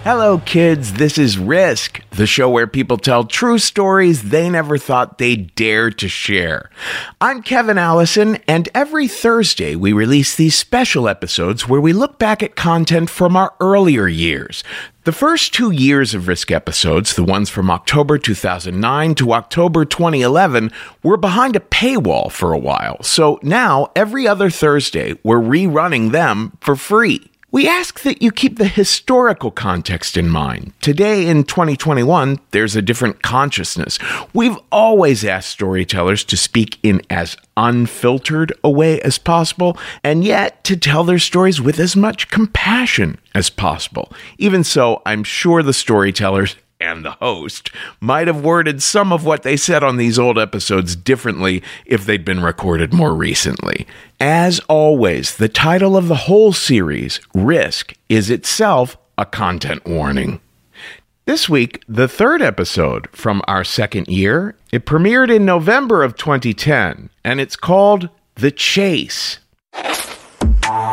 Hello, kids. This is Risk, the show where people tell true stories they never thought they'd dare to share. I'm Kevin Allison, and every Thursday we release these special episodes where we look back at content from our earlier years. The first 2 years of Risk episodes, the ones from October 2009 to October 2011, were behind a paywall for a while. So now, every other Thursday, we're rerunning them for free. We ask that you keep the historical context in mind. Today, in 2021, there's a different consciousness. We've always asked storytellers to speak in as unfiltered a way as possible, and yet to tell their stories with as much compassion as possible. Even so, I'm sure the storytellers and the host might have worded some of what they said on these old episodes differently if they'd been recorded more recently. As always, the title of the whole series, Risk, is itself a content warning. This week, the third episode from our second year, it premiered in November of 2010, and it's called The Chase. I'm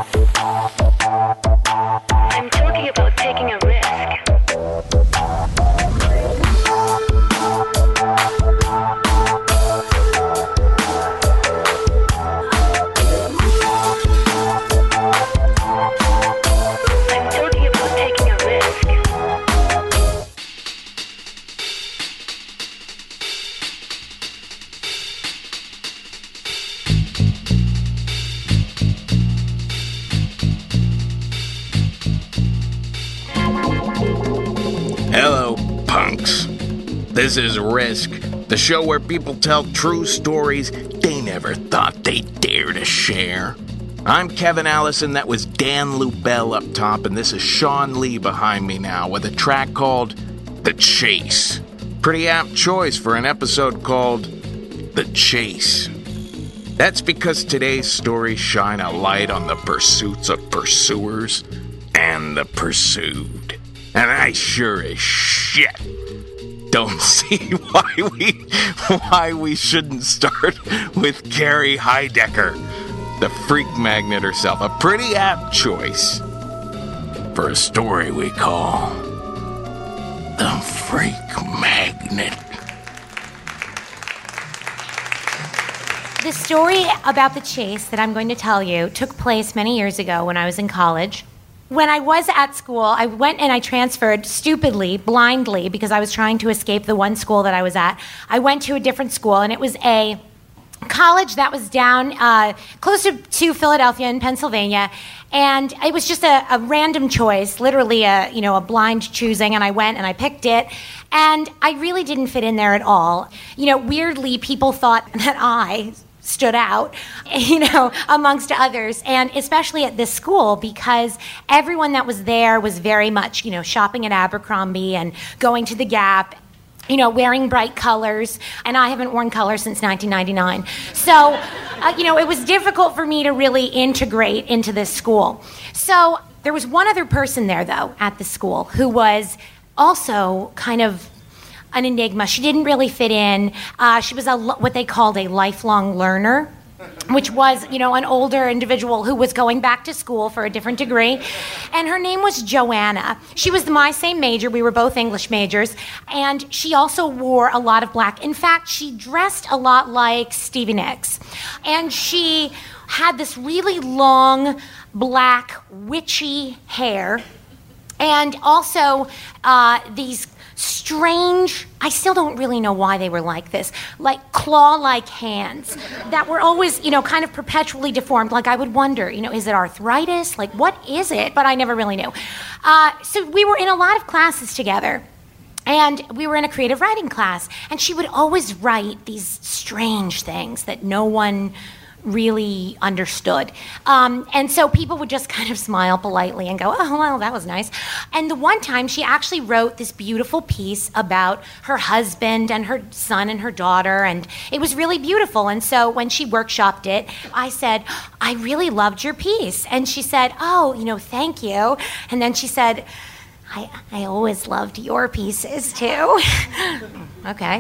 talking about taking a risk. Hello, punks. This is Risk, the show where people tell true stories they never thought they'd dare to share. I'm Kevin Allison, that was Dan Lubell up top, and this is Sean Lee behind me now with a track called The Chase. Pretty apt choice for an episode called The Chase. That's because today's stories shine a light on the pursuits of pursuers and the pursued. And I sure as shit don't see why we shouldn't start with Carrie Heidecker, the freak magnet herself. A pretty apt choice for a story we call The Freak Magnet. The story about the chase that I'm going to tell you took place many years ago when I was in college. When I was at school, I went and I transferred stupidly, blindly, because I was trying to escape the one school that I was at. I went to a different school, and it was a college that was down closer to Philadelphia in Pennsylvania, and it was just a random choice, literally a blind choosing, and I went and I picked it, and I really didn't fit in there at all. Weirdly, people thought that I stood out, amongst others, and especially at this school because everyone that was there was very much, shopping at Abercrombie and going to the Gap, wearing bright colors, and I haven't worn colors since 1999. So, it was difficult for me to really integrate into this school. So there was one other person there, though, at the school who was also kind of an enigma. She didn't really fit in. She was what they called a lifelong learner, which was, an older individual who was going back to school for a different degree. And her name was Joanna. She was my same major. We were both English majors. And she also wore a lot of black. In fact, she dressed a lot like Stevie Nicks. And she had this really long, black, witchy hair. And also these strange, I still don't really know why they were like this, like claw-like hands that were always, kind of perpetually deformed. Like I would wonder, is it arthritis? Like what is it? But I never really knew. So we were in a lot of classes together. And we were in a creative writing class. And she would always write these strange things that no one really understood. And so people would just kind of smile politely and go, oh, well, that was nice. And the one time she actually wrote this beautiful piece about her husband and her son and her daughter, and it was really beautiful. And so when she workshopped it, I said, I really loved your piece. And she said, oh, thank you. And then she said, I always loved your pieces too. Okay.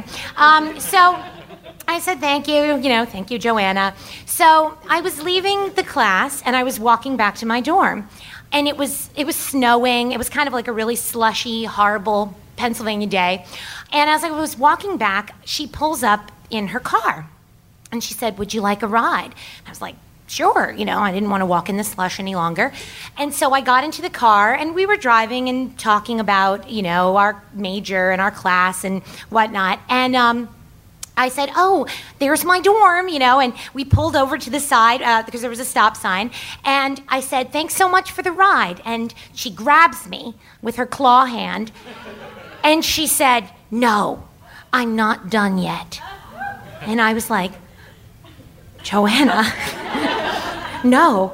So I said, thank you, Joanna. So I was leaving the class and I was walking back to my dorm. and it was snowing. It was kind of like a really slushy, horrible Pennsylvania day. And as I was walking back, she pulls up in her car. And she said, "Would you like a ride?" I was like, "Sure." I didn't want to walk in the slush any longer. And so I got into the car, and we were driving and talking about, our major and our class and whatnot. And I said, "Oh, there's my dorm," and we pulled over to the side because there was a stop sign. And I said, "Thanks so much for the ride." And she grabs me with her claw hand, and she said, "No, I'm not done yet." And I was like, "Joanna, no."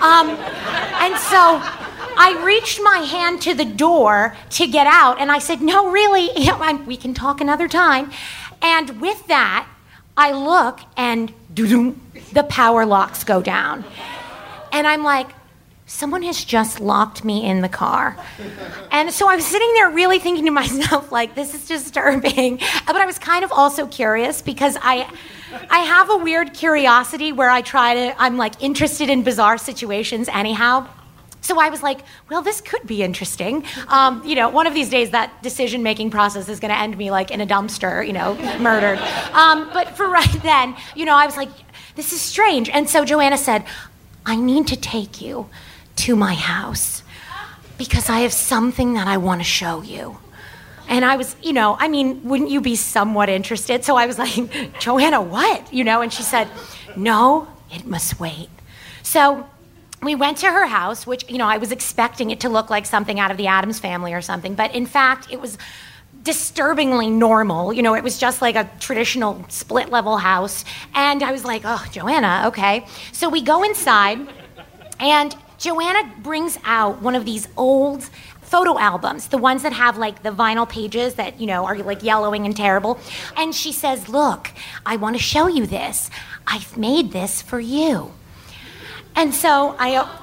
And so I reached my hand to the door to get out, and I said, "No, really, we can talk another time." And with that, I look, and the power locks go down. And I'm like, someone has just locked me in the car. And so I was sitting there really thinking to myself, like, this is disturbing. But I was kind of also curious because I have a weird curiosity where I'm like interested in bizarre situations anyhow. So I was like, well, this could be interesting. One of these days that decision-making process is going to end me like in a dumpster, murdered. But for right then, I was like, this is strange. And so Joanna said, "I need to take you to my house because I have something that I want to show you." And I was, wouldn't you be somewhat interested? So I was like, "Joanna, what?" And she said, "No, it must wait." So we went to her house, which, I was expecting it to look like something out of the Addams Family or something. But in fact, it was disturbingly normal. It was just like a traditional split-level house. And I was like, "Oh, Joanna, okay." So we go inside, and Joanna brings out one of these old photo albums, the ones that have like the vinyl pages that, are like yellowing and terrible. And she says, "Look, I want to show you this. I've made this for you." And so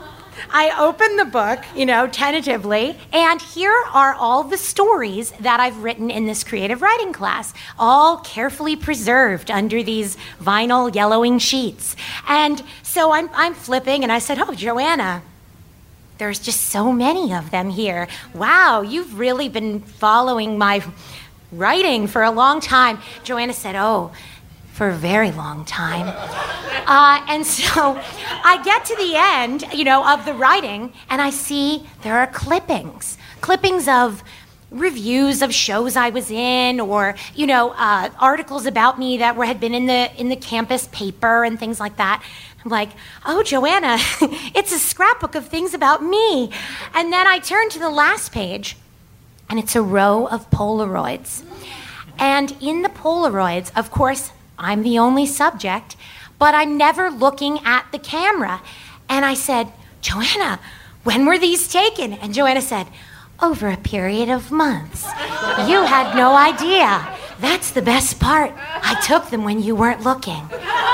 I opened the book, tentatively, and here are all the stories that I've written in this creative writing class, all carefully preserved under these vinyl yellowing sheets. And so I'm flipping, and I said, "Oh, Joanna, there's just so many of them here. Wow, you've really been following my writing for a long time." Joanna said, "Oh, for a very long time." And so I get to the end, of the writing, and I see there are clippings of reviews of shows I was in, or articles about me that had been in the campus paper and things like that. I'm like, "Oh, Joanna, it's a scrapbook of things about me." And then I turn to the last page, and it's a row of Polaroids. And in the Polaroids, of course, I'm the only subject, but I'm never looking at the camera. And I said, "Joanna, when were these taken?" And Joanna said, "Over a period of months. You had no idea. That's the best part. I took them when you weren't looking."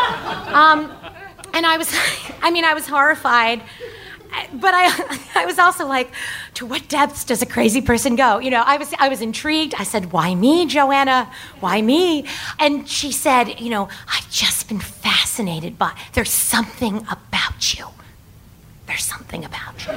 And I was horrified. But I was also like, to what depths does a crazy person go? I was intrigued. I said, "Why me, Joanna? Why me?" And she said, "I've just been fascinated by, there's something about you. There's something about you."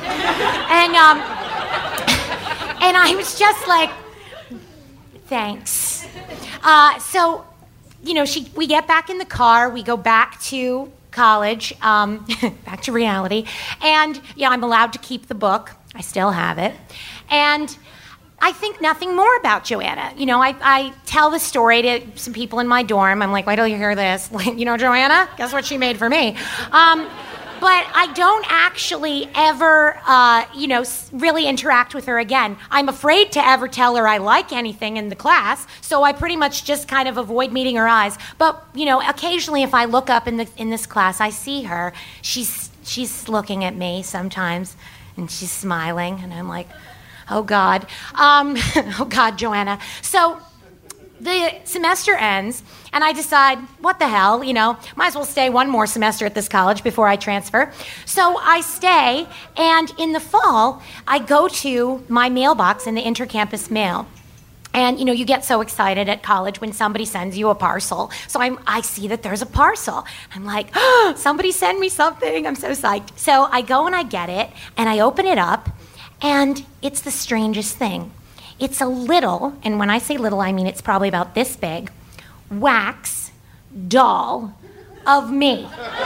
And I was just like, "Thanks." So, we get back in the car. We go back to college, back to reality. And, I'm allowed to keep the book. I still have it. And I think nothing more about Joanna. I tell the story to some people in my dorm. I'm like, "Wait till you hear this." Joanna, guess what she made for me? But I don't actually ever, really interact with her again. I'm afraid to ever tell her I like anything in the class, so I pretty much just kind of avoid meeting her eyes. But, occasionally if I look up in this class, I see her. She's looking at me sometimes, and she's smiling, and I'm like, "Oh, God. Oh, God, Joanna." So the semester ends, and I decide, what the hell, might as well stay one more semester at this college before I transfer. So I stay, and in the fall, I go to my mailbox in the intercampus mail, And, you get so excited at college when somebody sends you a parcel. So I see that there's a parcel. I'm like, oh, somebody send me something. I'm so psyched. So I go and I get it, and I open it up, and it's the strangest thing. It's a little, and when I say little, I mean it's probably about this big, wax doll of me.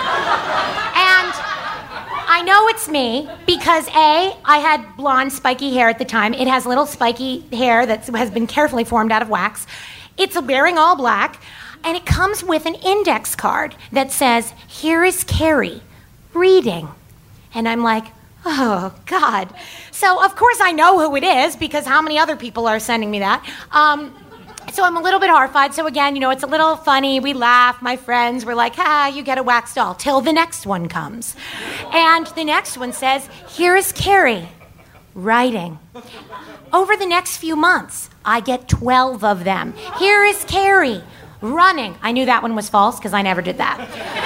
And I know it's me because A, I had blonde spiky hair at the time. It has little spiky hair that has been carefully formed out of wax. It's wearing all black, and it comes with an index card that says, "Here is Carrie, reading." And I'm like, oh, God. So, of course, I know who it is because how many other people are sending me that? So I'm a little bit horrified. So again, it's a little funny. We laugh. My friends were like, you get a wax doll. Till the next one comes. And the next one says, "Here is Carrie, writing." Over the next few months, I get 12 of them. "Here is Carrie, running." I knew that one was false because I never did that.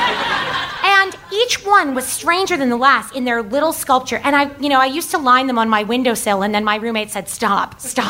And each one was stranger than the last in their little sculpture. And I used to line them on my windowsill, and then my roommate said, stop. So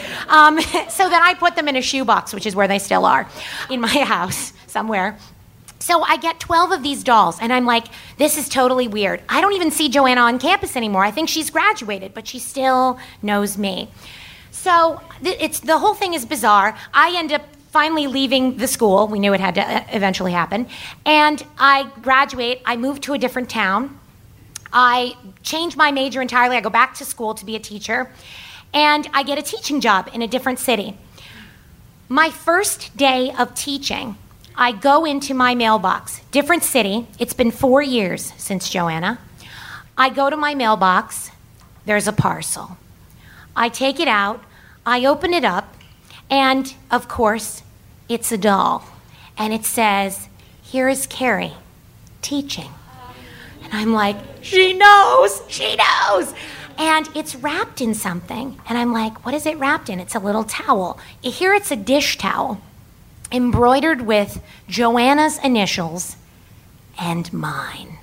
then I put them in a shoebox, which is where they still are, in my house somewhere. So I get 12 of these dolls, and I'm like, this is totally weird. I don't even see Joanna on campus anymore. I think she's graduated, but she still knows me. So the whole thing is bizarre. I end up finally leaving the school. We knew it had to eventually happen. And I graduate. I move to a different town. I change my major entirely. I go back to school to be a teacher. And I get a teaching job in a different city. My first day of teaching, I go into my mailbox. Different city. It's been 4 years since Joanna. I go to my mailbox. There's a parcel. I take it out. I open it up. And, of course, it's a doll. And it says, "Here is Carrie, teaching." And I'm like, she knows. And it's wrapped in something. And I'm like, what is it wrapped in? It's a little towel. Here it's a dish towel embroidered with Joanna's initials and mine.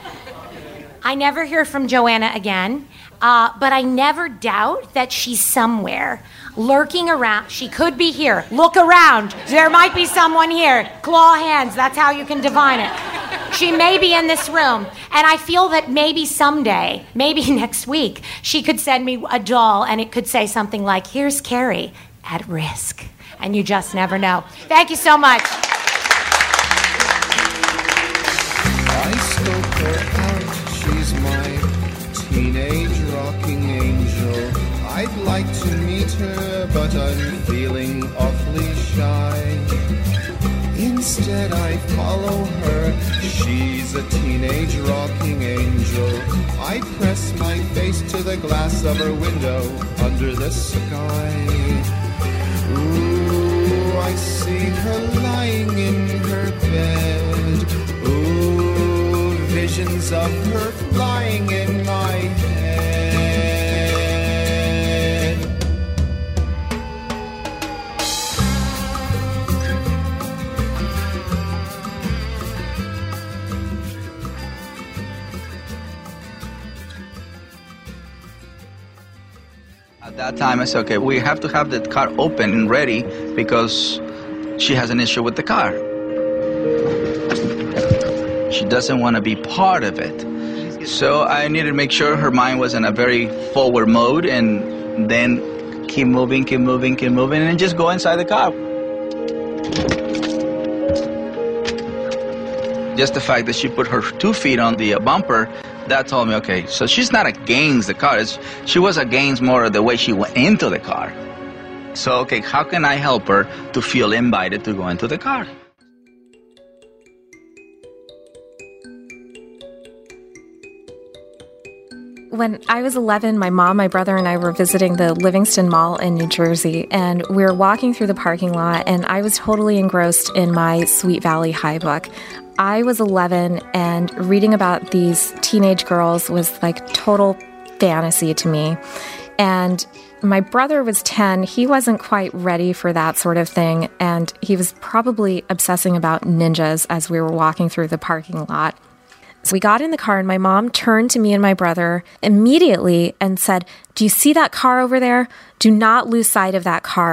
I never hear from Joanna again, but I never doubt that she's somewhere lurking around. She could be here. Look around. There might be someone here. Claw hands. That's how you can divine it. She may be in this room. And I feel that maybe someday, maybe next week, she could send me a doll and it could say something like, "Here's Carrie at risk." And you just never know. Thank you so much. I scope her out. She's my teenage rocking angel. I'd like to meet her, but I'm feeling awfully shy. Instead, I follow her. She's a teenage rocking angel. I press my face to the glass of her window under the sky. Ooh, I see her lying in her bed. Ooh, visions of her flying in my head. At that time, I said, okay, we have to have the car open and ready because she has an issue with the car. She doesn't want to be part of it. So I needed to make sure her mind was in a very forward mode and then keep moving, and just go inside the car. Just the fact that she put her 2 feet on the bumper, that told me, okay, so she's not against the car. She was against more of the way she went into the car. So, okay, how can I help her to feel invited to go into the car? When I was 11, my mom, my brother, and I were visiting the Livingston Mall in New Jersey, and we were walking through the parking lot, and I was totally engrossed in my Sweet Valley High book. I was 11, and reading about these teenage girls was like total fantasy to me. And my brother was 10. He wasn't quite ready for that sort of thing, and he was probably obsessing about ninjas as we were walking through the parking lot. So we got in the car, and my mom turned to me and my brother immediately and said, "Do you see that car over there? Do not lose sight of that car.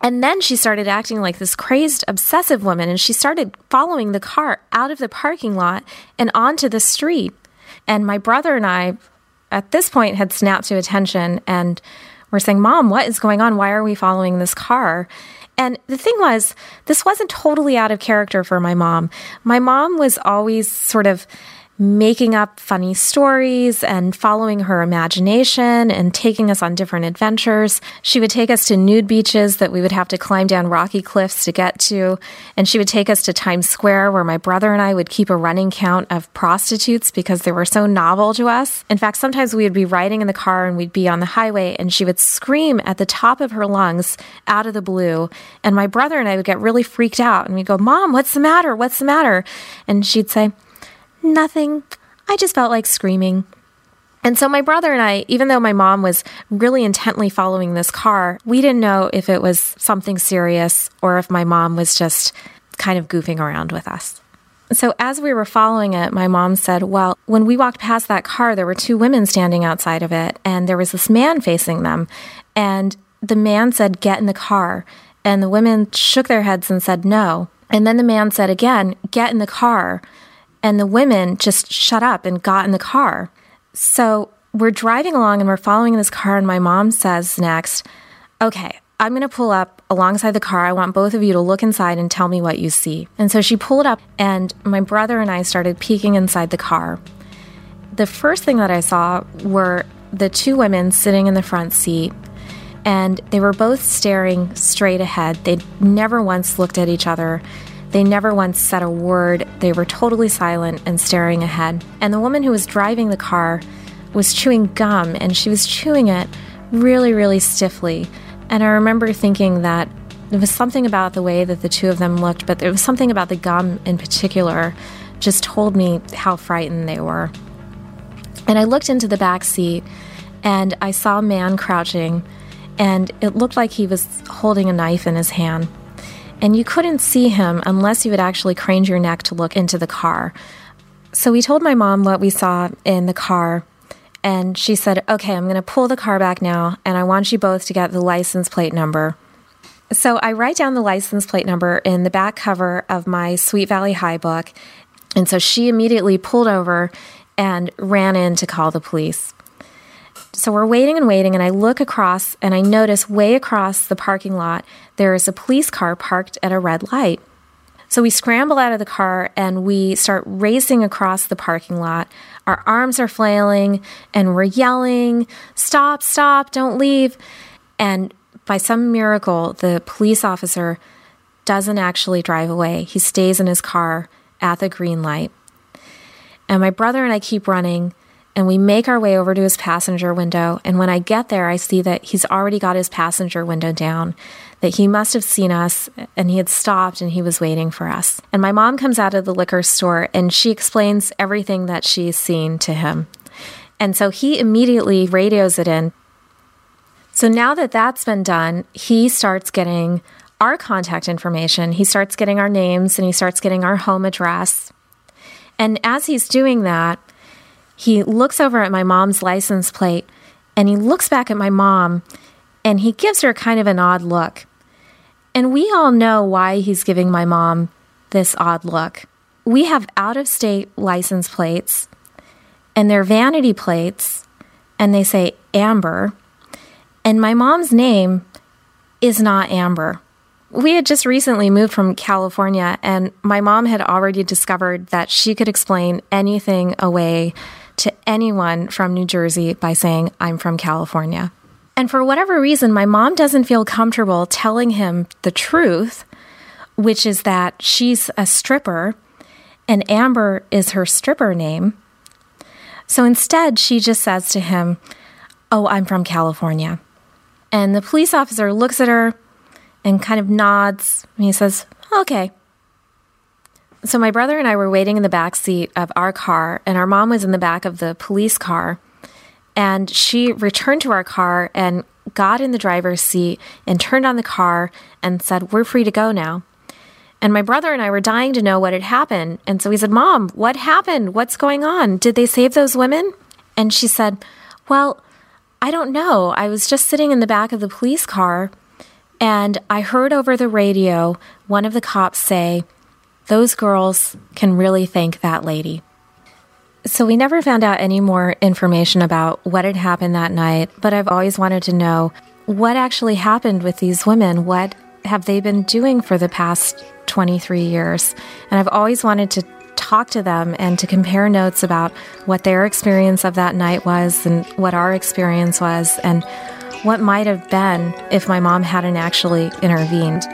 And then she started acting like this crazed, obsessive woman, and she started following the car out of the parking lot and onto the street. And my brother and I, at this point, had snapped to attention and were saying, Mom, what is going on? Why are we following this car? And the thing was, this wasn't totally out of character for my mom. My mom was always sort of making up funny stories and following her imagination and taking us on different adventures. She would take us to nude beaches that we would have to climb down rocky cliffs to get to. And she would take us to Times Square, where my brother and I would keep a running count of prostitutes because they were so novel to us. In fact, sometimes we would be riding in the car and we'd be on the highway and she would scream at the top of her lungs out of the blue. And my brother and I would get really freaked out and we'd go, Mom, what's the matter? What's the matter? And she'd say, nothing. I just felt like screaming. And so my brother and I, even though my mom was really intently following this car, we didn't know if it was something serious or if my mom was just kind of goofing around with us. So as we were following it, my mom said, well, when we walked past that car, there were two women standing outside of it, and there was this man facing them. And the man said, get in the car. And the women shook their heads and said, no. And then the man said again, get in the car. And the women just shut up and got in the car. So we're driving along and we're following this car, and my mom says next, okay, I'm going to pull up alongside the car. I want both of you to look inside and tell me what you see. And so she pulled up, and my brother and I started peeking inside the car. The first thing that I saw were the two women sitting in the front seat, and they were both staring straight ahead. They'd never once looked at each other. They never once said a word. They were totally silent and staring ahead. And the woman who was driving the car was chewing gum, and she was chewing it really, really stiffly. And I remember thinking that there was something about the way that the two of them looked, but there was something about the gum in particular just told me how frightened they were. And I looked into the back seat, and I saw a man crouching, and it looked like he was holding a knife in his hand. And you couldn't see him unless you had actually craned your neck to look into the car. So we told my mom what we saw in the car, and she said, okay, I'm going to pull the car back now, and I want you both to get the license plate number. So I write down the license plate number in the back cover of my Sweet Valley High book, and so she immediately pulled over and ran in to call the police. So we're waiting, and I look across, and I notice way across the parking lot, there is a police car parked at a red light. So we scramble out of the car, and we start racing across the parking lot. Our arms are flailing, and we're yelling, stop, stop, don't leave. And by some miracle, the police officer doesn't actually drive away. He stays in his car at the green light. And my brother and I keep running, and we make our way over to his passenger window. And when I get there, I see that he's already got his passenger window down, that he must have seen us, and he had stopped and he was waiting for us. And my mom comes out of the liquor store, and she explains everything that she's seen to him. And so he immediately radios it in. So now that that's been done, he starts getting our contact information. He starts getting our names, and he starts getting our home address. And as he's doing that, he looks over at my mom's license plate, and he looks back at my mom, and he gives her kind of an odd look. And we all know why he's giving my mom this odd look. We have out-of-state license plates, and they're vanity plates, and they say Amber, and my mom's name is not Amber. We had just recently moved from California, and my mom had already discovered that she could explain anything away to anyone from New Jersey by saying, I'm from California. And for whatever reason, my mom doesn't feel comfortable telling him the truth, which is that she's a stripper and Amber is her stripper name. So instead, she just says to him, oh, I'm from California. And the police officer looks at her and kind of nods, and he says, okay. So my brother and I were waiting in the back seat of our car, and our mom was in the back of the police car. And she returned to our car and got in the driver's seat and turned on the car and said, we're free to go now. And my brother and I were dying to know what had happened. And so we said, Mom, what happened? What's going on? Did they save those women? And she said, well, I don't know. I was just sitting in the back of the police car, And I heard over the radio one of the cops say, "Those girls can really thank that lady." So we never found out any more information about what had happened that night, but I've always wanted to know what actually happened with these women. What have they been doing for the past 23 years? And I've always wanted to talk to them and to compare notes about what their experience of that night was and what our experience was and what might have been if my mom hadn't actually intervened.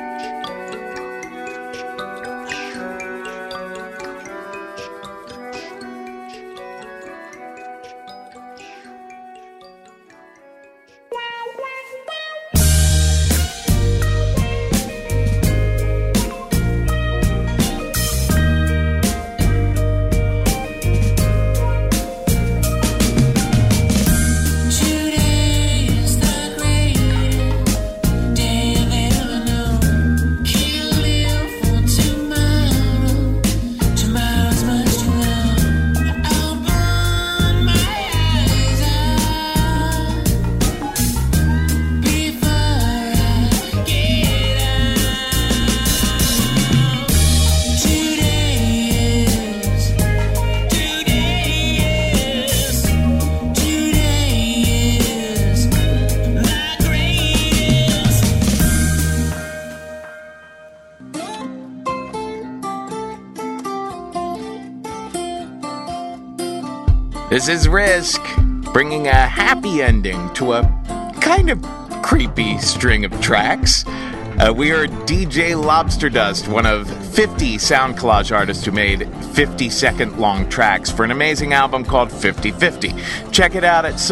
This is Risk, bringing a happy ending to a kind of creepy string of tracks. We heard DJ Lobster Dust, one of 50 sound collage artists who made 50-second long tracks for an amazing album called 50/50. Check it out at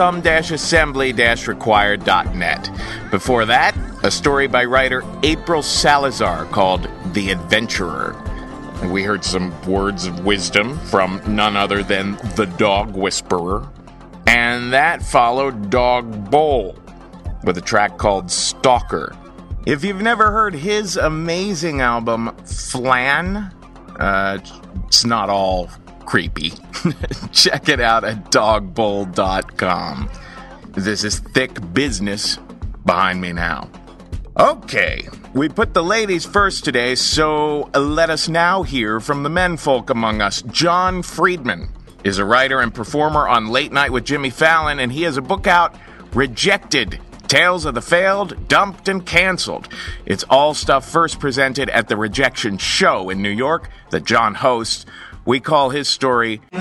some-assembly-required.net. Before that, a story by writer April Salazar called The Adventurer. We heard some words of wisdom from none other than the Dog Whisperer. And that followed Dog Bowl with a track called Stalker. If you've never heard his amazing album, Flan, it's not all creepy. Check it out at dogbowl.com. This is thick business behind me now. Okay, we put the ladies first today, so let us now hear from the menfolk among us. John Friedman is a writer and performer on Late Night with Jimmy Fallon, and he has a book out, Rejected: Tales of the Failed, Dumped, and Canceled. It's all stuff first presented at the Rejection Show in New York that John hosts. We call his story The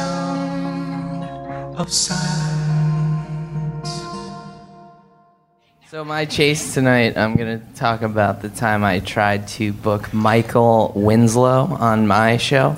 Sound of Silence. So my chase tonight, I'm going to talk about the time I tried to book Michael Winslow on my show.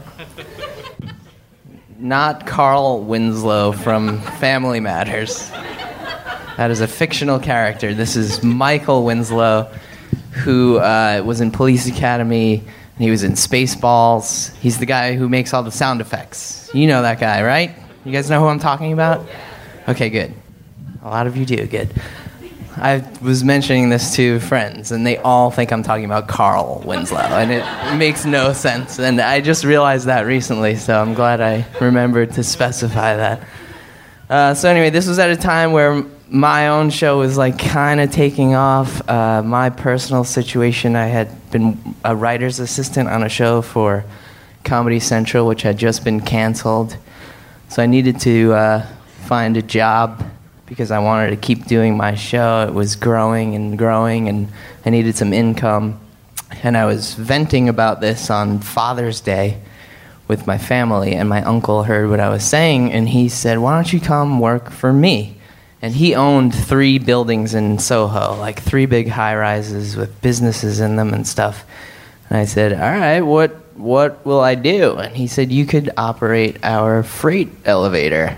Not Carl Winslow from Family Matters. That is a fictional character. This is Michael Winslow, who was in Police Academy, and he was in Spaceballs. He's the guy who makes all the sound effects. You know that guy, right? You guys know who I'm talking about? Okay, good. A lot of you do. Good. I was mentioning this to friends, and they all think I'm talking about Carl Winslow, and it makes no sense. And I just realized that recently, so I'm glad I remembered to specify that. So anyway, this was at a time where my own show was like kind of taking off. My personal situation, I had been a writer's assistant on a show for Comedy Central, which had just been canceled. So I needed to find a job because I wanted to keep doing my show. It was growing, and I needed some income. And I was venting about this on Father's Day with my family, and my uncle heard what I was saying, and he said, "Why don't you come work for me?" And he owned 3 buildings in Soho, like 3 big high-rises with businesses in them and stuff. And I said, "All right, what will I do?" And he said, "You could operate our freight elevator."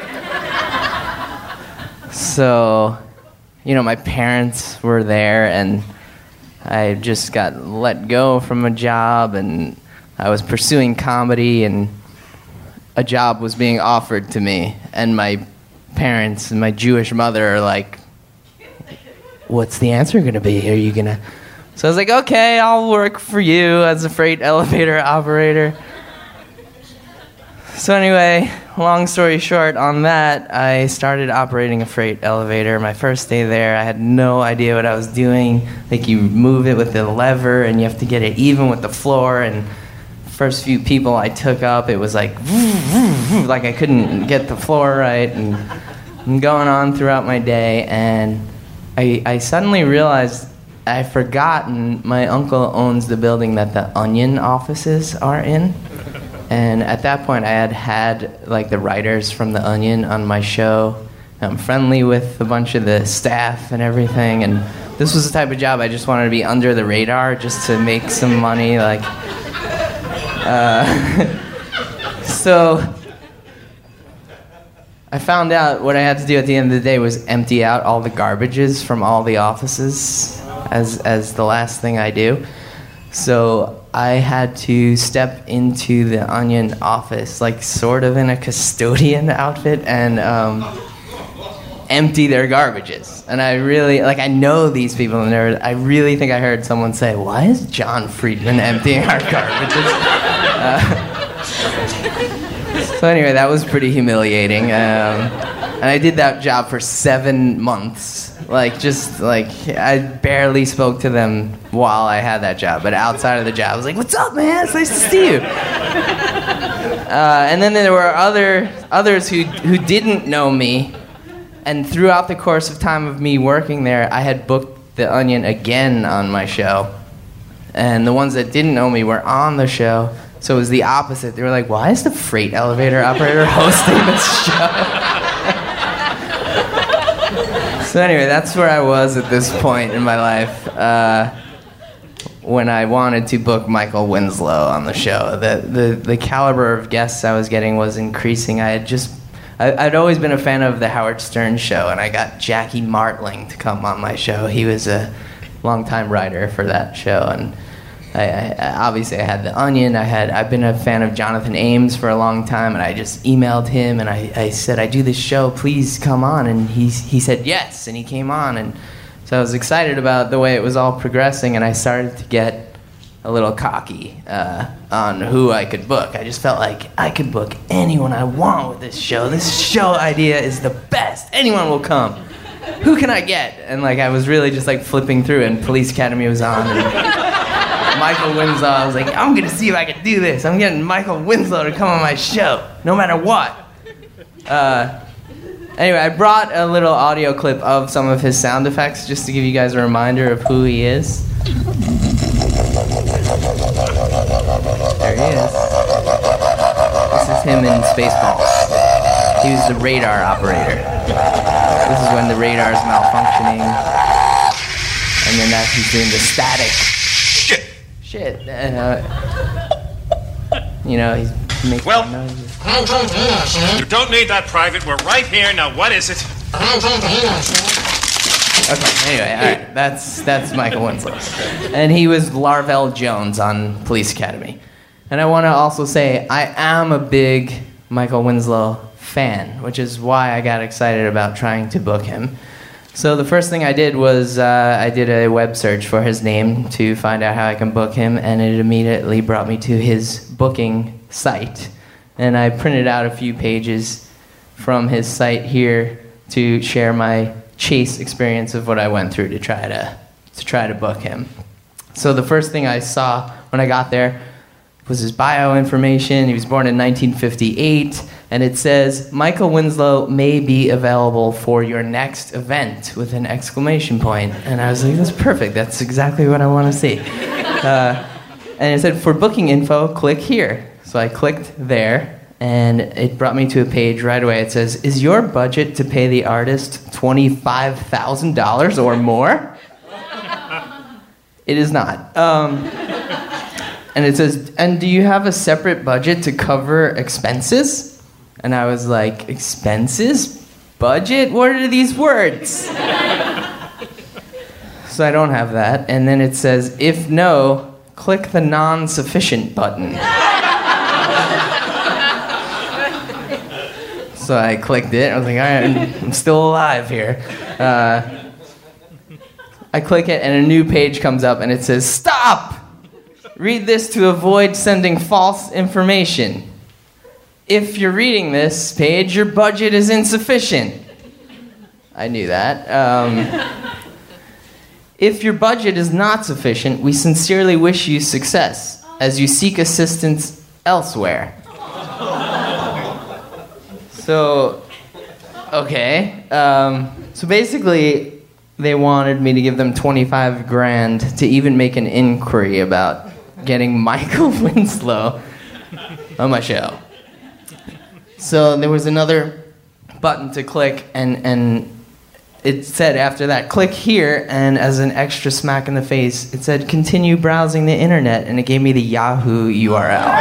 So, my parents were there, and I just got let go from a job, and I was pursuing comedy, and a job was being offered to me. And my parents and my Jewish mother are like, "What's the answer going to be? Are you going to..." So I was like, "Okay, I'll work for you as a freight elevator operator." So anyway, long story short, on that, I started operating a freight elevator. My first day there, I had no idea what I was doing. Like, you move it with the lever, and you have to get it even with the floor. And first few people I took up, it was like, like I couldn't get the floor right. And I'm going on throughout my day, and I suddenly realized I'd forgotten my uncle owns the building that the Onion offices are in. And at that point, I had like the writers from the Onion on my show. I'm friendly with a bunch of the staff and everything. And this was the type of job I just wanted to be under the radar, just to make some money. Like, so I found out what I had to do at the end of the day was empty out all the garbages from all the offices as the last thing I do. So I had to step into the Onion office, like sort of in a custodian outfit, and empty their garbages. And I really, like, I know these people, and I really think I heard someone say, "Why is John Friedman emptying our garbages?" So anyway, that was pretty humiliating. And I did that job for 7 months. I barely spoke to them while I had that job. But outside of the job, I was like, "What's up, man? It's nice to see you." And then there were others who didn't know me. And throughout the course of time of me working there, I had booked the Onion again on my show. And the ones that didn't know me were on the show. So it was the opposite. They were like, "Why is the freight elevator operator hosting this show?" So anyway, that's where I was at this point in my life when I wanted to book Michael Winslow on the show. The caliber of guests I was getting was increasing. I'd always been a fan of the Howard Stern show, and I got Jackie Martling to come on my show. He was a longtime writer for that show, and I obviously I had the Onion. I've been a fan of Jonathan Ames for a long time, and I just emailed him and I said, "I do this show, please come on." And he said yes, and he came on, and so I was excited about the way it was all progressing, and I started to get a little cocky on who I could book. I just felt like I could book anyone I want with this show. This show idea is the best. Anyone will come. Who can I get? And like I was really just like flipping through, and Police Academy was on, and Michael Winslow, I was like, "I'm gonna see if I can do this. I'm getting Michael Winslow to come on my show, no matter what." Anyway, I brought a little audio clip of some of his sound effects just to give you guys a reminder of who he is. There he is. This is him in Spaceballs. He was the radar operator. This is when the radar is malfunctioning. And then that he's doing the static. Shit. He's making noises. You don't need that, Private. We're right here. Now, what is it? Okay, anyway, all right. That's Michael Winslow. And he was Larvell Jones on Police Academy. And I want to also say I am a big Michael Winslow fan, which is why I got excited about trying to book him. So the first thing I did was I did a web search for his name to find out how I can book him, and it immediately brought me to his booking site. And I printed out a few pages from his site here to share my chase experience of what I went through to try to book him. So the first thing I saw when I got there was his bio information. He was born in 1958. And it says, "Michael Winslow may be available for your next event," with an exclamation point. And I was like, "That's perfect. That's exactly what I want to see." And it said, "For booking info, click here." So I clicked there, and it brought me to a page right away. It says, "Is your budget to pay the artist $25,000 or more?" It is not. And it says, "And do you have a separate budget to cover expenses?" And I was like, "Expenses? Budget? What are these words?" So I don't have that. And then it says, "If no, click the non-sufficient button." So I clicked it. I was like, "All right, I'm still alive here." I click it, and a new page comes up, and it says, "Stop! Read this to avoid sending false information. if you're reading this page, your budget is insufficient. I knew that. If your budget is not sufficient, we sincerely wish you success as you seek assistance elsewhere. So, okay. So basically, they wanted me to give them $25,000 to even make an inquiry about getting Michael Winslow on my show. So there was another button to click, and it said after that, click here, and as an extra smack in the face, it said continue browsing the internet, and it gave me the Yahoo URL.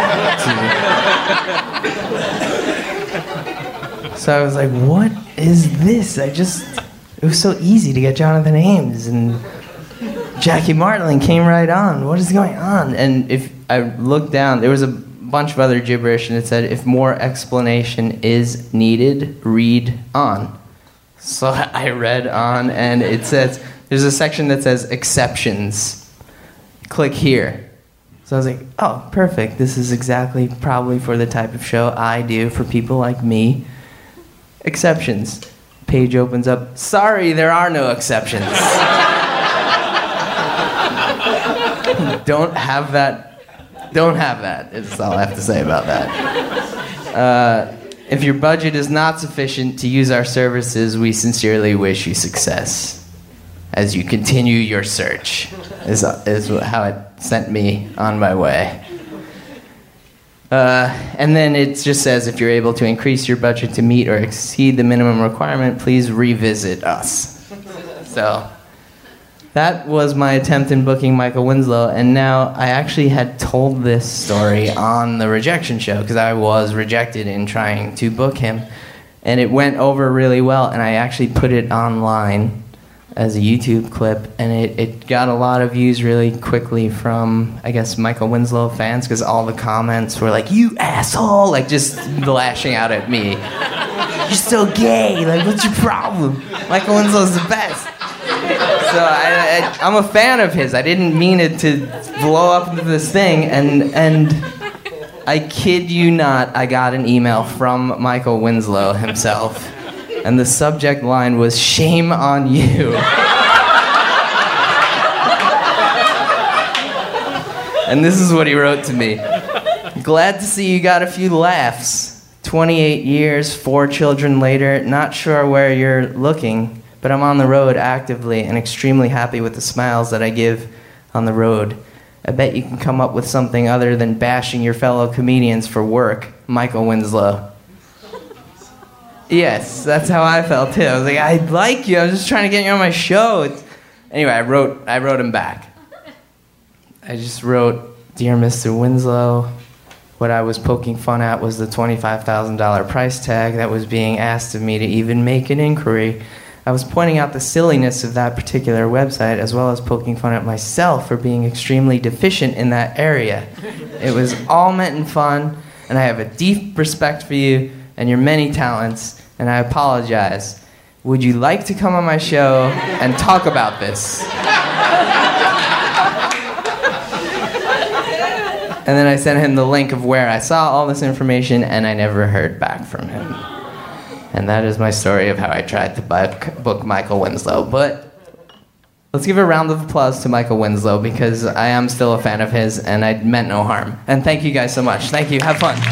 So I was like, what is this? It was so easy to get Jonathan Ames, and Jackie Martling came right on. What is going on? And if I looked down, there was a bunch of other gibberish, and it said, if more explanation is needed, read on. So I read on, and it says, there's a section that says exceptions. Click here. So I was like, oh, perfect. This is exactly probably for the type of show I do for people like me. Exceptions. Page opens up. Sorry, there are no exceptions. Don't have that. Don't have that, is all I have to say about that. If your budget is not sufficient to use our services, we sincerely wish you success as you continue your search, is how it sent me on my way. And then it just says, if you're able to increase your budget to meet or exceed the minimum requirement, please revisit us. So that was my attempt in booking Michael Winslow, and now I actually had told this story on the rejection show because I was rejected in trying to book him, and it went over really well, and I actually put it online as a YouTube clip, and it got a lot of views really quickly from, I guess, Michael Winslow fans, because all the comments were like, you asshole, like just lashing out at me. You're so gay, like what's your problem? Michael Winslow's the best. So I'm a fan of his. I didn't mean it to blow up into this thing, and I kid you not, I got an email from Michael Winslow himself, and the subject line was, shame on you. And this is what he wrote to me. Glad to see you got a few laughs. 28 years, 4 children later, not sure where you're looking, but I'm on the road actively and extremely happy with the smiles that I give on the road. I bet you can come up with something other than bashing your fellow comedians for work, Michael Winslow. Yes, that's how I felt too. I was like, I like you. I was just trying to get you on my show. Anyway, I wrote him back. I just wrote, Dear Mr. Winslow, what I was poking fun at was the $25,000 price tag that was being asked of me to even make an inquiry. I was pointing out the silliness of that particular website, as well as poking fun at myself for being extremely deficient in that area. It was all meant in fun, and I have a deep respect for you and your many talents, and I apologize. Would you like to come on my show and talk about this? And then I sent him the link of where I saw all this information, and I never heard back from him. And that is my story of how I tried to book Michael Winslow. But let's give a round of applause to Michael Winslow, because I am still a fan of his, and I meant no harm. And thank you guys so much. Thank you. Have fun.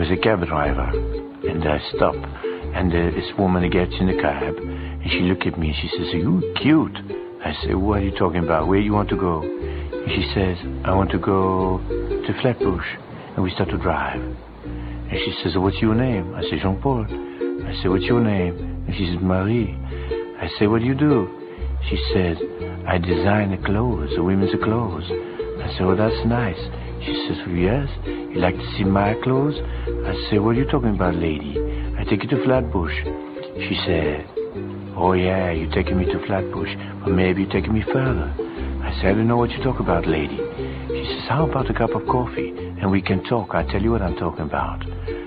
a cab driver. And I stop. And this woman gets in the cab. And she look at me and she says, "Are you cute?" I say, "What are you talking about? Where you want to go?" And she says, "I want to go to Flatbush." And we start to drive. And she says, "What's your name?" I say, "Jean-Paul." I say, "What's your name?" And she says, "Marie." I say, "What do you do?" She says, "I design the clothes, the women's clothes." I say, "Oh, that's nice." She says, "Yes, you like to see my clothes?" I say, "What are you talking about, lady? I take you to Flatbush." She said, "Oh, yeah, you're taking me to Flatbush, but maybe you're taking me further." I say, "I don't know what you talk about, lady." She says, "How about a cup of coffee, and we can talk. I'll tell you what I'm talking about."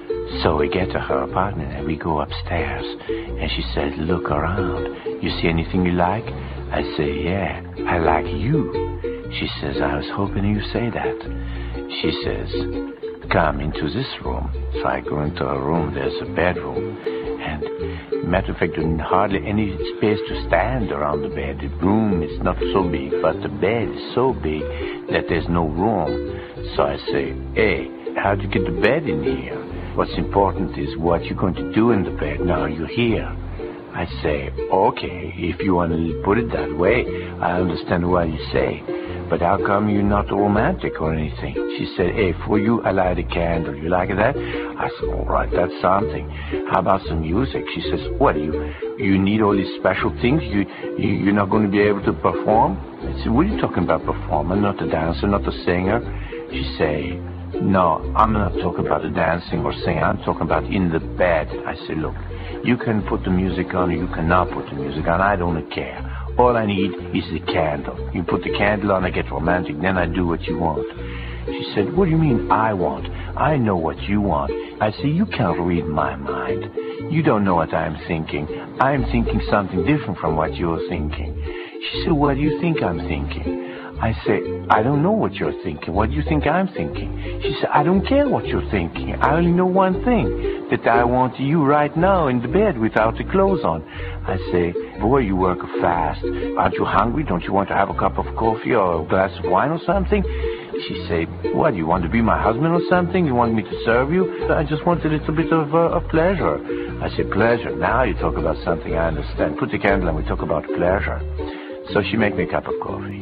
So we get to her apartment, and we go upstairs, and she says, "Look around. You see anything you like?" I say, "Yeah, I like you." She says, "I was hoping you'd say that." She says, "Come into this room." So I go into a room. There's a bedroom. And matter of fact, there's hardly any space to stand around the bed. The room is not so big, but the bed is so big that there's no room. So I say, "Hey, how'd you get the bed in here? What's important is what you're going to do in the bed. Now you're here." I say, "Okay, if you want to put it that way, I understand what you say. But how come you're not romantic or anything?" She said, "Hey, for you, I light a candle. You like that?" I said, "All right, that's something. How about some music?" She says, "What, you need all these special things? You're not going to be able to perform?" I said, "What are you talking about perform? I'm not a dancer, not a singer." She say, "No, I'm not talking about the dancing or singing. I'm talking about in the bed." I say, "Look, you can put the music on or you cannot put the music on. I don't care. All I need is the candle. You put the candle on, I get romantic, then I do what you want." She said, "What do you mean I want? I know what you want." I say, "You can't read my mind. You don't know what I'm thinking. I'm thinking something different from what you're thinking." She said, "What do you think I'm thinking?" I say, "I don't know what you're thinking. What do you think I'm thinking?" She said, "I don't care what you're thinking. I only know one thing, that I want you right now in the bed without the clothes on." I say, "Boy, you work fast. Aren't you hungry? Don't you want to have a cup of coffee or a glass of wine or something?" She said, "What, you want to be my husband or something? You want me to serve you?" "I just want a little bit of pleasure." I said, "Pleasure? Now you talk about something I understand. Put the candle and we talk about pleasure." So she make me a cup of coffee.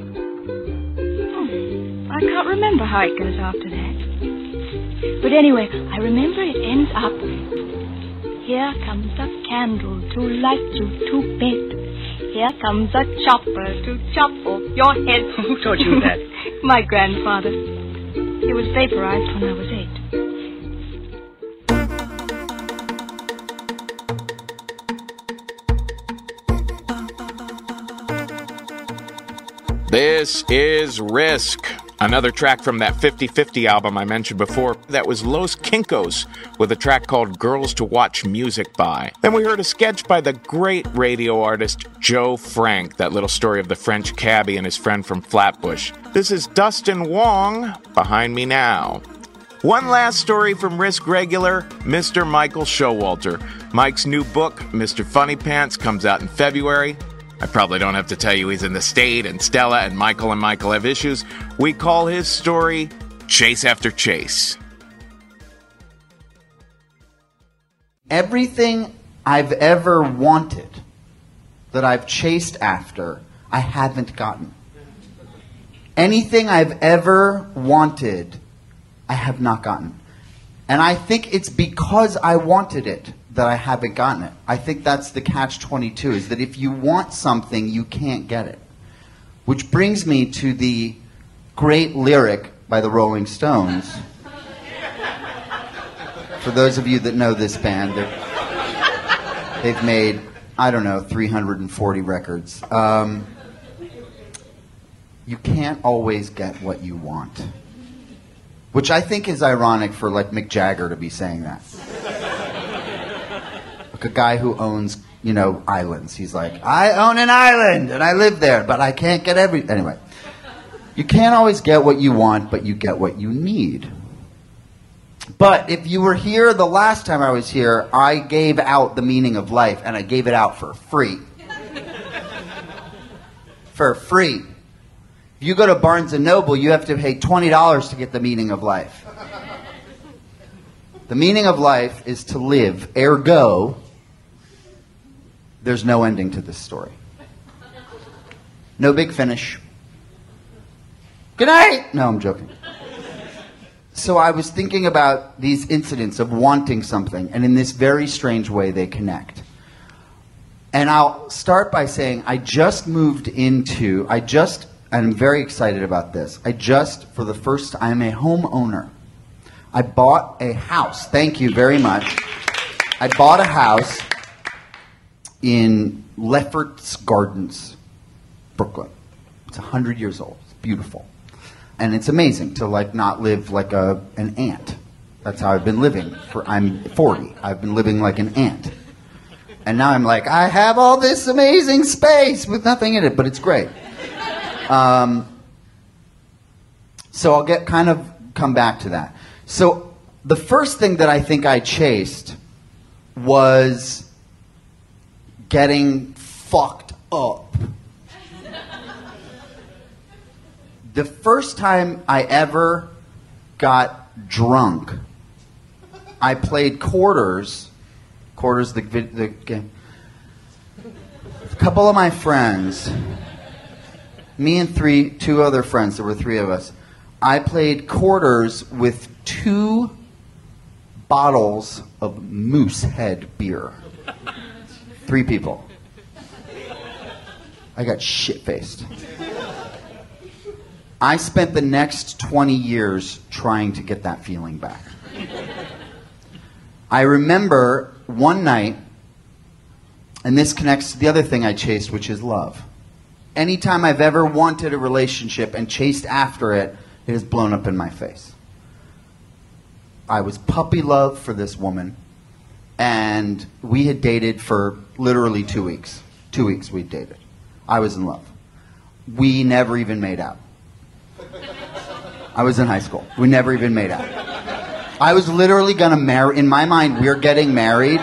I can't remember how it goes after that. But anyway, I remember it ends up, "Here comes a candle to light you to bed. Here comes a chopper to chop off your head." Who taught you that? My grandfather. He was vaporized when I was 8. This is Risk, another track from that 50/50 album I mentioned before. That was Los Kinkos with a track called Girls to Watch Music By. Then we heard a sketch by the great radio artist Joe Frank, that little story of the French cabbie and his friend from Flatbush. This is Dustin Wong, behind me now. One last story from Risk regular, Mr. Michael Showalter. Mike's new book, Mr. Funny Pants, comes out in February. I probably don't have to tell you he's in the State, and Stella and Michael have issues. We call his story Chase After Chase. Everything I've ever wanted that I've chased after, I haven't gotten. Anything I've ever wanted, I have not gotten. And I think it's because I wanted it that I haven't gotten it. I think that's the catch-22, is that if you want something, you can't get it. Which brings me to the great lyric by the Rolling Stones. For those of you that know this band, they've made, 340 records. You can't always get what you want. Which I think is ironic for, Mick Jagger to be saying that. A guy who owns, islands. He's like, "I own an island and I live there, but I can't get Anyway, you can't always get what you want, but you get what you need. But if you were here the last time I was here, I gave out the meaning of life, and I gave it out for free. For free. If you go to Barnes & Noble, you have to pay $20 to get the meaning of life. The meaning of life is to live. Ergo, there's no ending to this story. No big finish. Good night! No, I'm joking. So I was thinking about these incidents of wanting something, and in this very strange way they connect. And I'll start by saying I'm very excited about this. For the first time, I'm a homeowner. I bought a house. Thank you very much. I bought a house in Lefferts Gardens, Brooklyn. It's 100 years old. It's beautiful. And it's amazing to not live like an ant. That's how I've been living. I'm 40. I've been living like an ant. And now I'm like, I have all this amazing space with nothing in it, but it's great. So I'll come back to that. So the first thing that I think I chased was getting fucked up. The first time I ever got drunk, I played quarters, the game. A couple of my friends, me and two other friends, there were three of us, I played quarters with 2 bottles of Moosehead beer. 3 people. I got shit-faced. I spent the next 20 years trying to get that feeling back. I remember one night, and this connects to the other thing I chased, which is love. Anytime I've ever wanted a relationship and chased after it, it has blown up in my face. I was puppy love for this woman, and we had dated for literally 2 weeks. 2 weeks we'd dated. I was in love. We never even made out. I was in high school. We never even made out. I was literally going to marry. In my mind, we're getting married.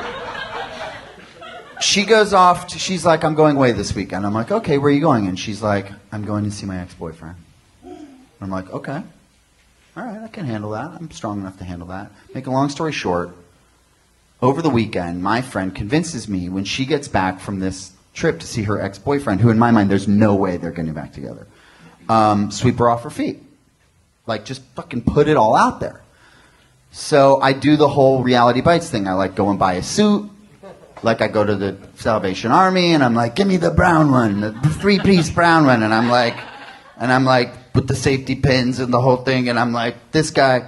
She goes off. She's like, I'm going away this weekend. I'm like, okay, where are you going? And she's like, I'm going to see my ex-boyfriend. I'm like, okay. All right, I can handle that. I'm strong enough to handle that. Make a long story short, over the weekend, my friend convinces me when she gets back from this trip to see her ex-boyfriend, who in my mind, there's no way they're getting back together, sweep her off her feet. Just fucking put it all out there. So I do the whole Reality Bites thing. I go and buy a suit. I go to the Salvation Army and I'm like, give me the brown one, the 3-piece brown one. And I'm like, with the safety pins and the whole thing. And I'm like, this guy.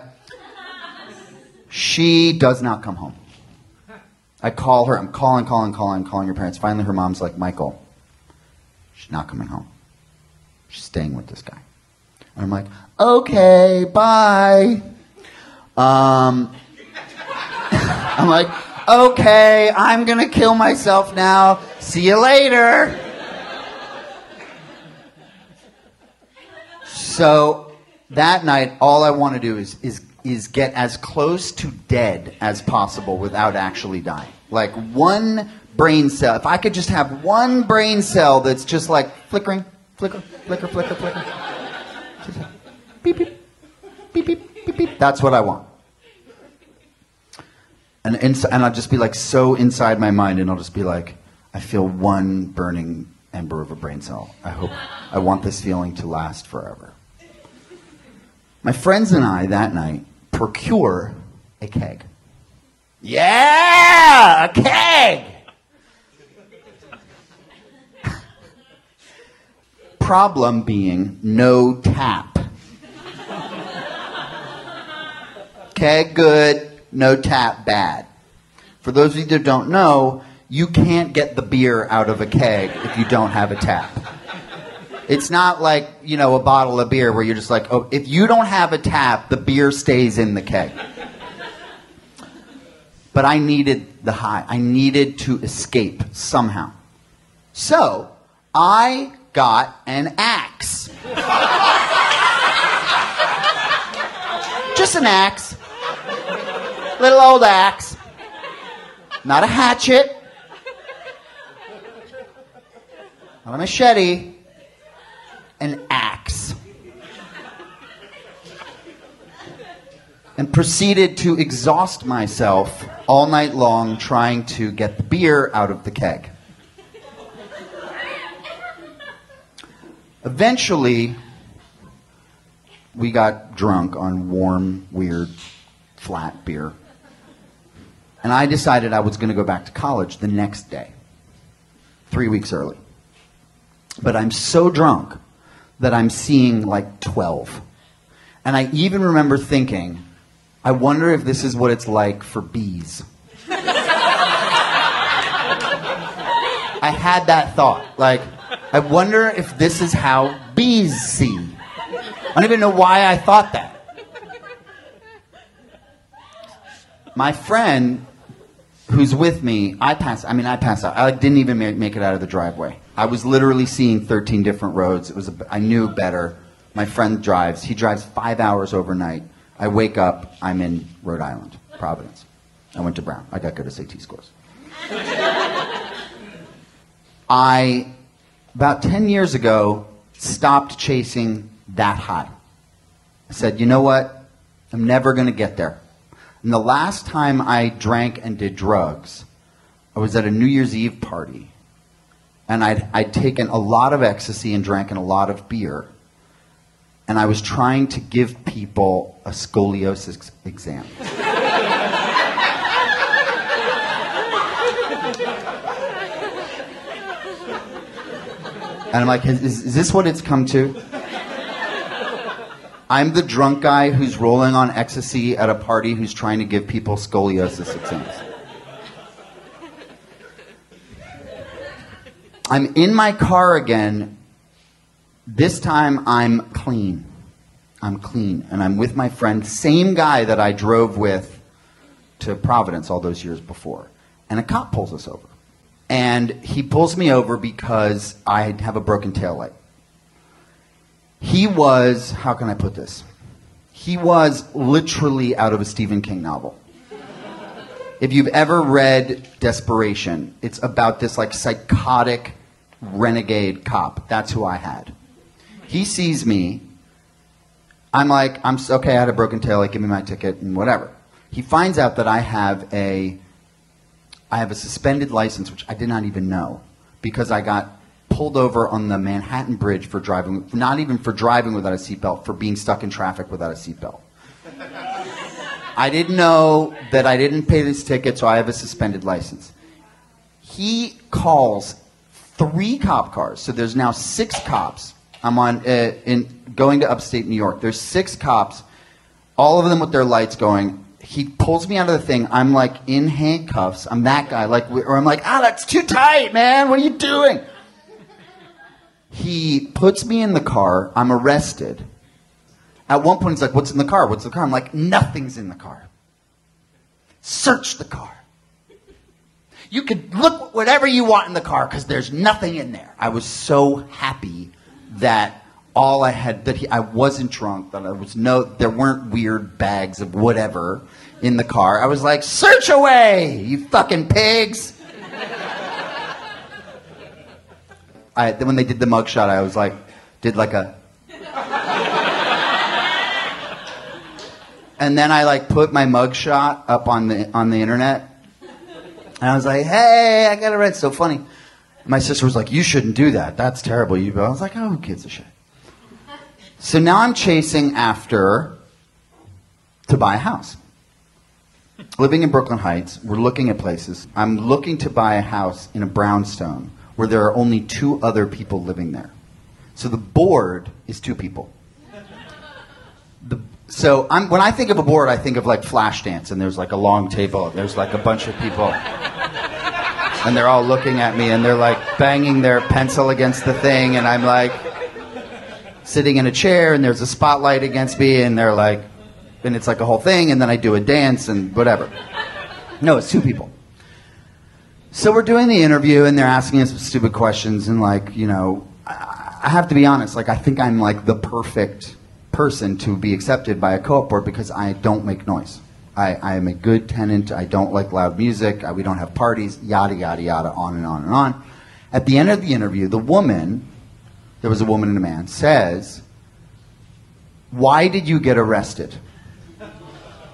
She does not come home. I call her. I'm calling her parents. Finally, her mom's like, Michael, she's not coming home. She's staying with this guy. And I'm like, okay, bye. I'm like, okay, I'm going to kill myself now. See you later. So that night, all I want to do is get as close to dead as possible without actually dying. One brain cell. If I could just have one brain cell that's just flickering, flicker, flicker, flicker, flicker. Just beep, beep, beep, beep, beep, beep. That's what I want. And I'll just be so inside my mind, and I'll just be I feel one burning ember of a brain cell. I want this feeling to last forever. My friends and I that night procure a keg. Yeah, a keg! Problem being no tap. Keg good, no tap bad. For those of you that don't know, you can't get the beer out of a keg if you don't have a tap. It's not like, a bottle of beer where you're just oh, if you don't have a tap, the beer stays in the keg. But I needed the high. I needed to escape somehow. So, I got an axe. Just an axe. Little old axe. Not a hatchet. Not a machete. An axe. and proceeded to exhaust myself all night long trying to get the beer out of the keg. Eventually, we got drunk on warm, weird, flat beer. And I decided I was going to go back to college the next day, 3 weeks early. But I'm so drunk that I'm seeing like 12. And I even remember thinking, I wonder if this is what it's like for bees. I had that thought. Like, I wonder if this is how bees see. I don't even know why I thought that. My friend who's with me, I passed out. I didn't even make it out of the driveway. I was literally seeing 13 different roads. I knew better. My friend drives. He drives 5 hours overnight. I wake up. I'm in Rhode Island, Providence. I went to Brown. I got good SAT scores. About 10 years ago, stopped chasing that high. I said, you know what? I'm never going to get there. And the last time I drank and did drugs, I was at a New Year's Eve party. And I'd taken a lot of ecstasy and drank a lot of beer. And I was trying to give people a scoliosis exam. And I'm like, is this what it's come to? I'm the drunk guy who's rolling on ecstasy at a party who's trying to give people scoliosis exams. I'm in my car again. This time I'm clean. I'm clean. And I'm with my friend, same guy that I drove with to Providence all those years before. And a cop pulls us over. And he pulls me over because I have a broken taillight. He was, how can I put this? He was literally out of a Stephen King novel. If you've ever read Desperation, it's about this like psychotic renegade cop. That's who I had. He sees me. I'm like, okay, I had a broken taillight, give me my ticket and whatever. He finds out that I have a suspended license, which I did not even know, because I got pulled over on the Manhattan Bridge for driving, not even for driving without a seatbelt, for being stuck in traffic without a seatbelt. I didn't know that I didn't pay this ticket, so I have a suspended license. He calls 3 cop cars, so there's now 6 cops. I'm going to upstate New York. There's 6 cops, all of them with their lights going. He pulls me out of the thing. I'm like in handcuffs. I'm that guy. Or I'm like, that's too tight, man. What are you doing? He puts me in the car. I'm arrested. At one point, he's like, what's in the car? What's in the car? I'm like, nothing's in the car. Search the car. You could look whatever you want in the car because there's nothing in there. I was so happy that I wasn't drunk, that there weren't weird bags of whatever in the car. I was like, search away, you fucking pigs. Then when they did the mugshot, I was like, and then I put my mugshot up on the internet. And I was like, hey, I got it right. It's so funny. My sister was like, you shouldn't do that. That's terrible. I was like, oh, who gives a shit? So now I'm chasing after to buy a house. Living in Brooklyn Heights, we're looking at places. I'm looking to buy a house in a brownstone where there are only 2 other people living there. So the board is 2 people. When I think of a board, I think of Flashdance, and there's a long table, and there's a bunch of people, and they're all looking at me, and they're banging their pencil against the thing, and I'm sitting in a chair, and there's a spotlight against me, and they're and it's a whole thing, and then I do a dance and whatever. No, it's 2 people. So we're doing the interview, and they're asking us stupid questions, and I have to be honest, I think I'm the perfect person to be accepted by a co-op board because I don't make noise. I am a good tenant. I don't like loud music. We don't have parties, yada, yada, yada, on and on and on. At the end of the interview, there was a woman and a man, says, why did you get arrested?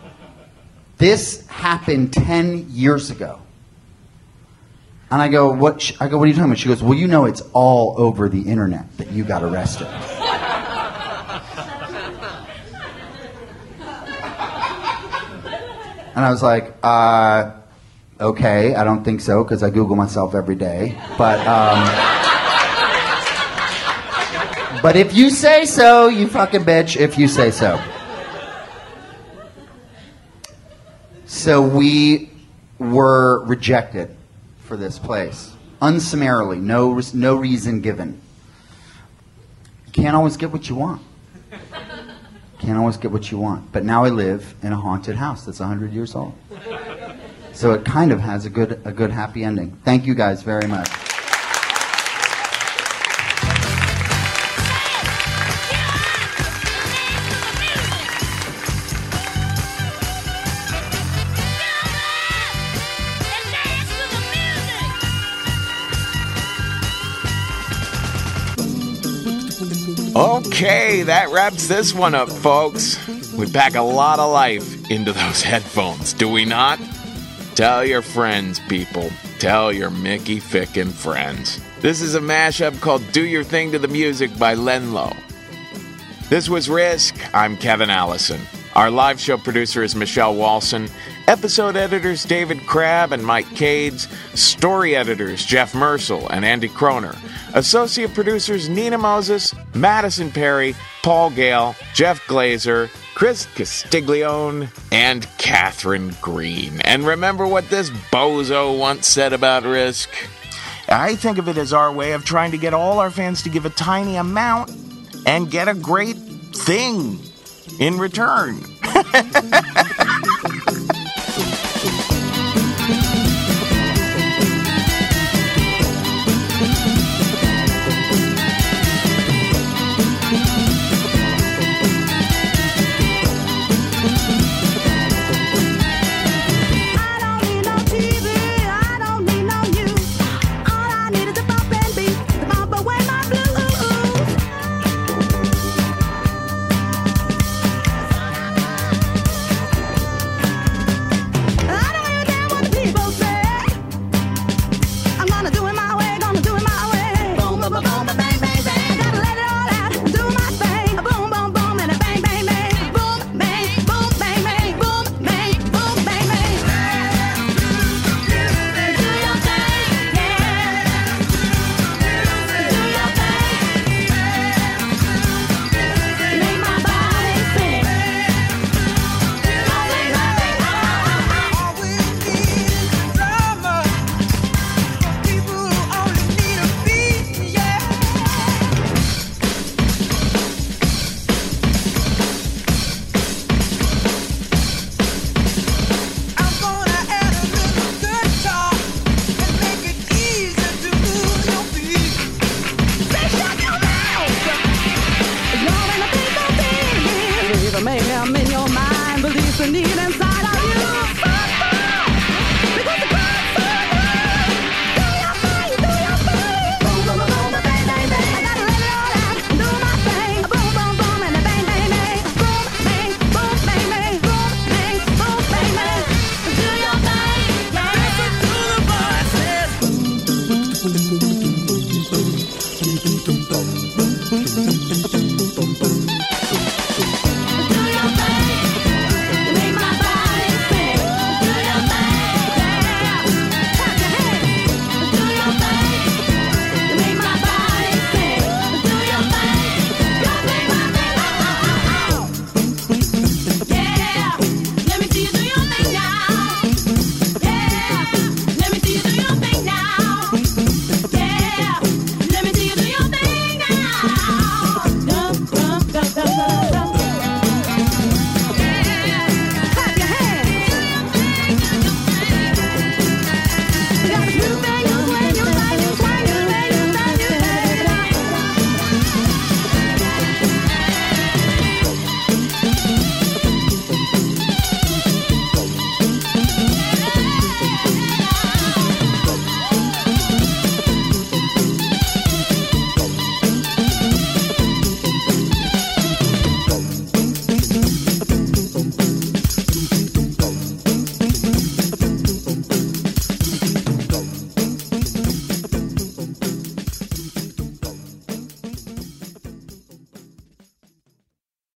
This happened 10 years ago. And I go, what are you talking about? She goes, well, you know it's all over the internet that you got arrested. And I was like, okay, I don't think so, because I Google myself every day. But if you say so, you fucking bitch, if you say so. So we were rejected for this place. Unsummarily, no reason given. You can't always get what you want. Can't always get what you want. But now I live in a haunted house that's 100 years old. So it kind of has a good happy ending. Thank you guys very much. Okay, that wraps this one up, folks. We pack a lot of life into those headphones, do we not? Tell your friends, people. Tell your Mickey Fickin' friends. This is a mashup called Do Your Thing to the Music by Lenlow. This was Risk. I'm Kevin Allison. Our live show producer is Michelle Walson. Episode editors David Crabb and Mike Cades. Story editors Jeff Mersel and Andy Kroner. Associate producers Nina Moses, Madison Perry, Paul Gale, Jeff Glazer, Chris Castiglione, and Catherine Green. And remember what this bozo once said about Risk? I think of it as our way of trying to get all our fans to give a tiny amount and get a great thing in return.